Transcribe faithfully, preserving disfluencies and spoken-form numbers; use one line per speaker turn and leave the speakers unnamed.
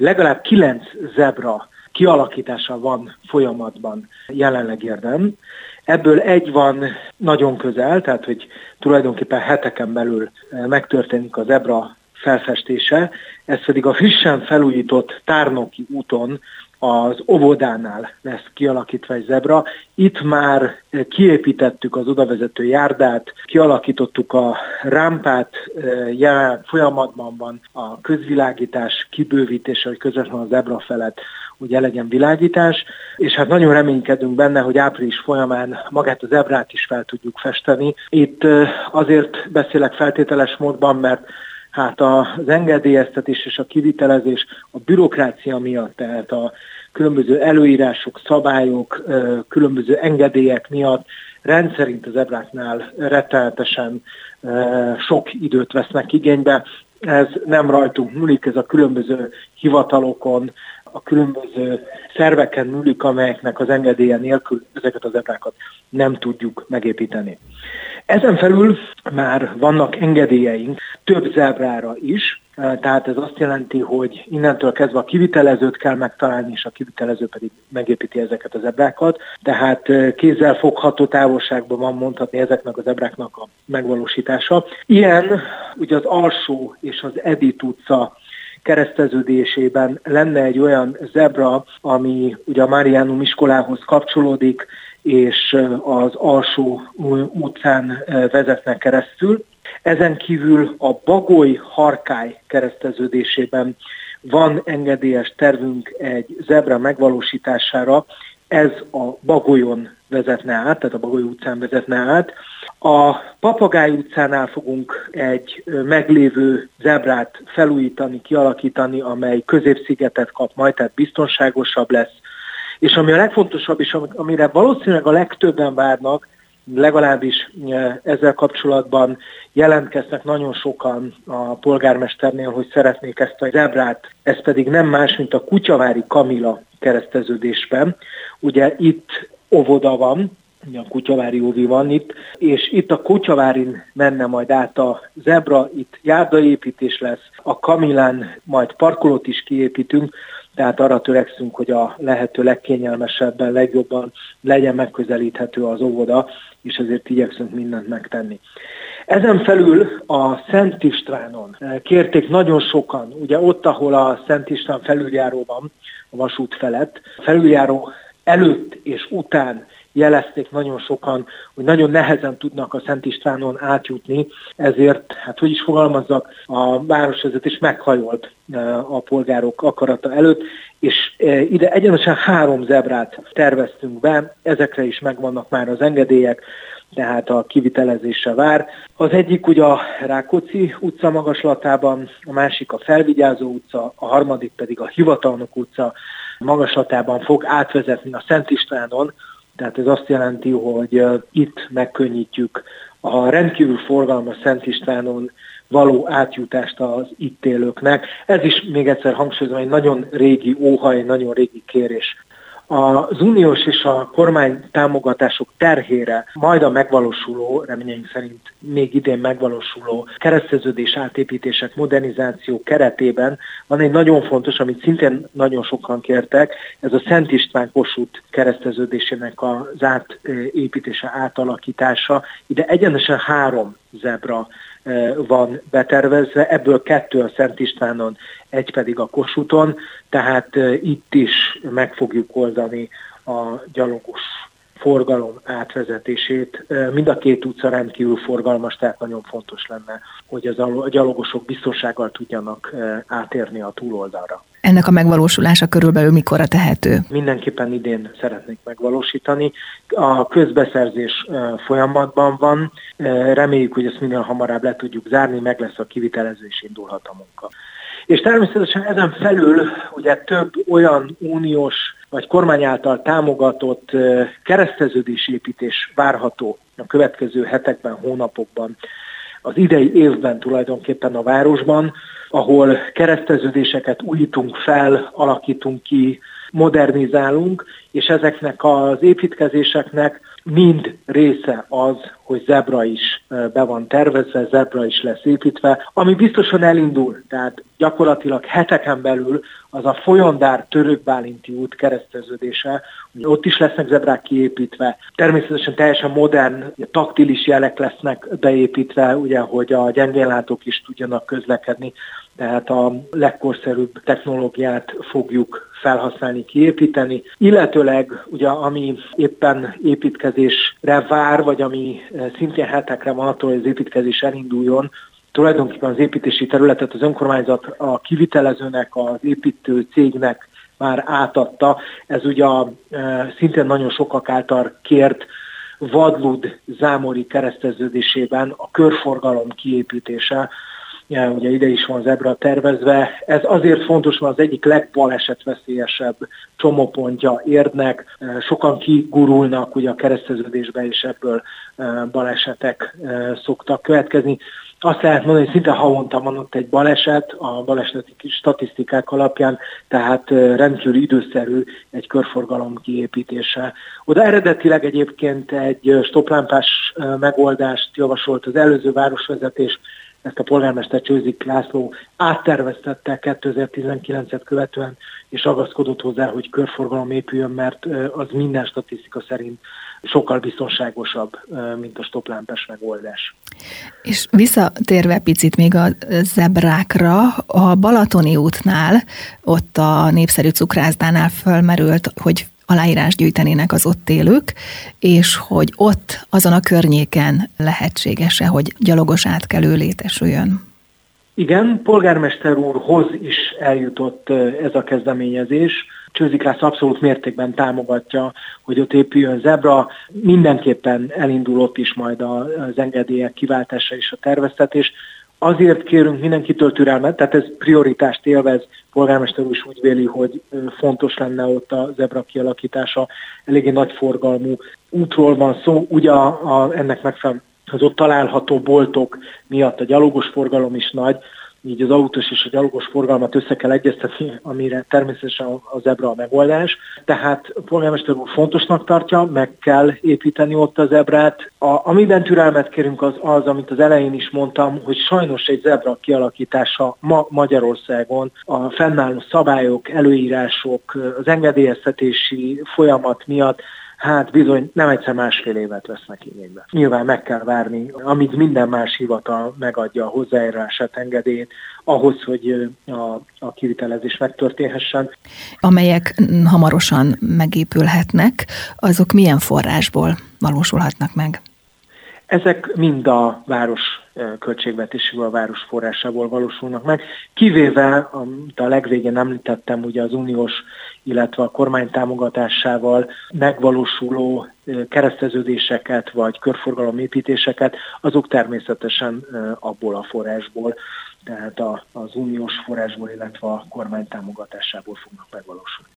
legalább kilenc zebra kialakítása van folyamatban jelenleg érdem. Ebből egy van nagyon közel, tehát hogy tulajdonképpen heteken belül megtörténik a zebra felfestése, ez pedig a frissen felújított Tárnoki úton az óvodánál lesz kialakítva egy zebra. Itt már kiépítettük az odavezető járdát, kialakítottuk a rámpát, jelen folyamatban van a közvilágítás kibővítése, hogy közvetlenül a zebra felett ugye legyen világítás, és hát nagyon reménykedünk benne, hogy április folyamán magát a zebrát is fel tudjuk festeni. Itt azért beszélek feltételes módban, mert hát az engedélyeztetés és a kivitelezés a bürokrácia miatt, tehát a különböző előírások, szabályok, különböző engedélyek miatt rendszerint az zebráknál rettenetesen sok időt vesznek igénybe. Ez nem rajtunk múlik, ez a különböző hivatalokon, a különböző szerveken múlik, amelyeknek az engedélye nélkül ezeket a zebrákat nem tudjuk megépíteni. Ezen felül már vannak engedélyeink több zebrára is, tehát ez azt jelenti, hogy innentől kezdve a kivitelezőt kell megtalálni, és a kivitelező pedig megépíti ezeket a zebrákat. Tehát kézzel fogható távolságban van mondhatni ezeknek a zebráknak a megvalósítása. Ilyen ugye az Alsó és az Edith utca kereszteződésében lenne egy olyan zebra, ami ugye a Marianum iskolához kapcsolódik, és az Alsó utcán vezetnek keresztül. Ezen kívül a Bagoly-Harkály kereszteződésében van engedélyes tervünk egy zebra megvalósítására, ez a Bagolyon vezetne át, tehát a Bagoly utcán vezetne át. A Papagáj utcánál fogunk egy meglévő zebrát felújítani, kialakítani, amely középszigetet kap majd, tehát biztonságosabb lesz. És ami a legfontosabb, és amire valószínűleg a legtöbben várnak, legalábbis ezzel kapcsolatban jelentkeznek nagyon sokan a polgármesternél, hogy szeretnék ezt a zebrát, ez pedig nem más, mint a Kutyavári Kamilla kereszteződésben. Ugye itt óvoda van, a Kutyavári óvi van itt, és itt a Kutyavárin menne majd át a zebra, itt járdaépítés lesz, a Kamilán majd parkolót is kiépítünk, tehát arra törekszünk, hogy a lehető legkényelmesebben, legjobban legyen megközelíthető az óvoda, és ezért igyekszünk mindent megtenni. Ezen felül a Szent Istvánon kérték nagyon sokan, ugye ott, ahol a Szent István felüljáró van, a vasút felett, a felüljáró előtt és után jelezték nagyon sokan, hogy nagyon nehezen tudnak a Szent Istvánon átjutni, ezért, hát hogy is fogalmazzak, a városvezetés meghajolt a polgárok akarata előtt, és ide egyenesen három zebrát terveztünk be, ezekre is megvannak már az engedélyek, tehát a kivitelezésre vár. Az egyik ugye a Rákóczi utca magaslatában, a másik a Felvigyázó utca, a harmadik pedig a Hivatalnok utca magaslatában fog átvezetni a Szent Istvánon. Tehát ez azt jelenti, hogy itt megkönnyítjük a rendkívül forgalmas Szent Istvánon való átjutást az itt élőknek. Ez is még egyszer hangsúlyozom, egy nagyon régi óhaj, egy nagyon régi kérés. Az uniós és a kormány támogatások terhére majd a megvalósuló, reményeink szerint még idén megvalósuló kereszteződés átépítések, modernizáció keretében van egy nagyon fontos, amit szintén nagyon sokan kértek, ez a Szent István Kossuth kereszteződésének az átépítése, átalakítása. Ide egyenesen három zebra van betervezve, ebből kettő a Szent Istvánon, egy pedig a Kossuthon, tehát itt is meg fogjuk oldani a gyalogos forgalom átvezetését. Mind a két utca rendkívül forgalmas, tehát nagyon fontos lenne, hogy az a gyalogosok biztonsággal tudjanak átérni a túloldalra.
Ennek a megvalósulása körülbelül mikorra tehető?
Mindenképpen idén szeretnék megvalósítani. A közbeszerzés folyamatban van. Reméljük, hogy ezt minél hamarabb le tudjuk zárni, meg lesz a kivitelező és indulhat a munka. És természetesen ezen felül ugye több olyan uniós vagy kormány által támogatott kereszteződésépítés várható a következő hetekben, hónapokban, az idei évben tulajdonképpen a városban, ahol kereszteződéseket újítunk fel, alakítunk ki, modernizálunk, és ezeknek az építkezéseknek mind része az, hogy zebra is be van tervezve, zebra is lesz építve, ami biztosan elindul, tehát gyakorlatilag heteken belül az a Folyondár-Törökbálinti út kereszteződése, ott is lesznek zebrák kiépítve, természetesen teljesen modern, taktilis jelek lesznek beépítve, ugye, hogy a gyengénlátók is tudjanak közlekedni, tehát a legkorszerűbb technológiát fogjuk felhasználni, kiépíteni. Illetőleg, ugye, ami éppen építkezésre vár, vagy ami szintén hetekre van attól, hogy az építkezés elinduljon, tulajdonképpen az építési területet az önkormányzat a kivitelezőnek, az építő cégnek már átadta. Ez ugye a, e, szintén nagyon sokak által kért Vadlud-Zámori kereszteződésében a körforgalom kiépítése. Ja, ugye ide is van zebra tervezve. Ez azért fontos, mert az egyik legbalesetveszélyesebb csomópontja Érdnek. Sokan kigurulnak ugye a kereszteződésbe, és ebből balesetek szoktak következni. Azt lehet mondani, hogy szinte havonta van ott egy baleset a baleseti statisztikák alapján, tehát rendkívül időszerű egy körforgalom kiépítése. Oda eredetileg egyébként egy stopplámpás megoldást javasolt az előző városvezetés, ezt a polgármester Csőzik László átterveztette kétezer-tizenkilencet követően, és ragaszkodott hozzá, hogy körforgalom épüljön, mert az minden statisztika szerint sokkal biztonságosabb, mint a stopplámpás megoldás.
És visszatérve picit még a zebrákra, a Balatoni útnál, ott a népszerű cukrászdánál fölmerült, hogy aláírás gyűjtenének az ott élők, és hogy ott azon a környéken lehetséges-e, hogy gyalogos átkelő létesüljön.
Igen, polgármester úrhoz is eljutott ez a kezdeményezés. Csőzik László abszolút mértékben támogatja, hogy ott épüljön zebra. Mindenképpen elindul ott is majd az engedélyek kiváltása és a terveztetés. Azért kérünk mindenkitől türelmet, tehát ez prioritást élvez, polgármester úr is úgy véli, hogy fontos lenne ott a zebra kialakítása, eléggé nagy forgalmú útról van szó, ugye a, a, ennek megfelelően az ott található boltok miatt a gyalogos forgalom is nagy, így az autós és a gyalogos forgalmat össze kell egyeztetni, amire természetesen a zebra a megoldás. Tehát a polgármester úr fontosnak tartja, meg kell építeni ott a zebrát. A, amiben türelmet kérünk az az, amit az elején is mondtam, hogy sajnos egy zebra kialakítása ma Magyarországon a fennálló szabályok, előírások, az engedélyeztetési folyamat miatt hát bizony nem egyszer másfél évet vesznek igénybe. Nyilván meg kell várni, amíg minden más hivatal megadja a hozzájárulását, engedélyt, ahhoz, hogy a, a kivitelezés megtörténhessen.
Amelyek hamarosan megépülhetnek, azok milyen forrásból valósulhatnak meg?
Ezek mind a város költségvetéséből, a város forrásából valósulnak meg, kivéve, amit a legvégén említettem, ugye az uniós, illetve a kormány támogatásával megvalósuló kereszteződéseket vagy körforgalomépítéseket, azok természetesen abból a forrásból, tehát az uniós forrásból, illetve a kormány támogatásából fognak megvalósulni.